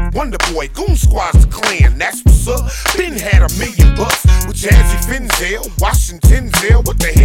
Wonder Boy, Goon Squad's the clan, that's what's up. Been had $1 million with Jazzy Finzel, Washington Zell, what the hell?